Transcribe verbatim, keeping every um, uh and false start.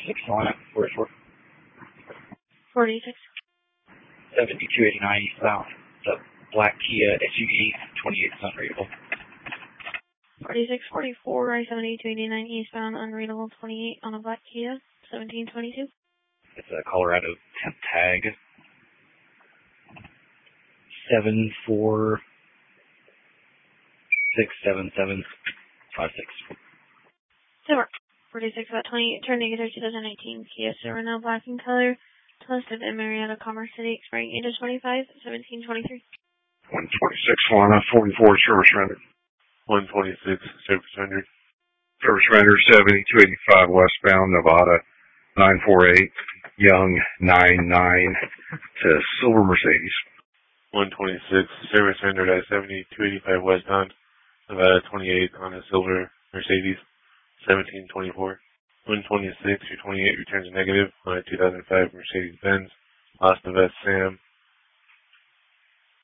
forty-six line, forty-four. forty-six. seventy-two eighty-nine eastbound. It's a black Kia S U V, twenty-eight is unreadable. forty-six forty-four, I seventy-two eighty-nine eastbound, unreadable twenty-eight on a black Kia, seventeen twenty-two. It's a Colorado temp tag. seven four six seven seven five six. Silver. forty-six about twenty-eight, turn negative twenty nineteen Kia Sorento black in color, listed in Marietta, Commerce City, expiring eight of twenty-five, seventeen twenty-three. one twenty-six, Lana, forty-four, service rendered. one twenty-six, service rendered. Service rendered, seventy-two eighty-five westbound, Nevada, nine four eight, Young, nine nine, to Silver Mercedes. one twenty-six, service rendered at seventy-two eighty-five westbound, Nevada, twenty-eight on a Silver Mercedes, seventeen twenty-four. one twenty-six, two twenty-eight returns negative on a two thousand five Mercedes-Benz, Las Vegas Sam,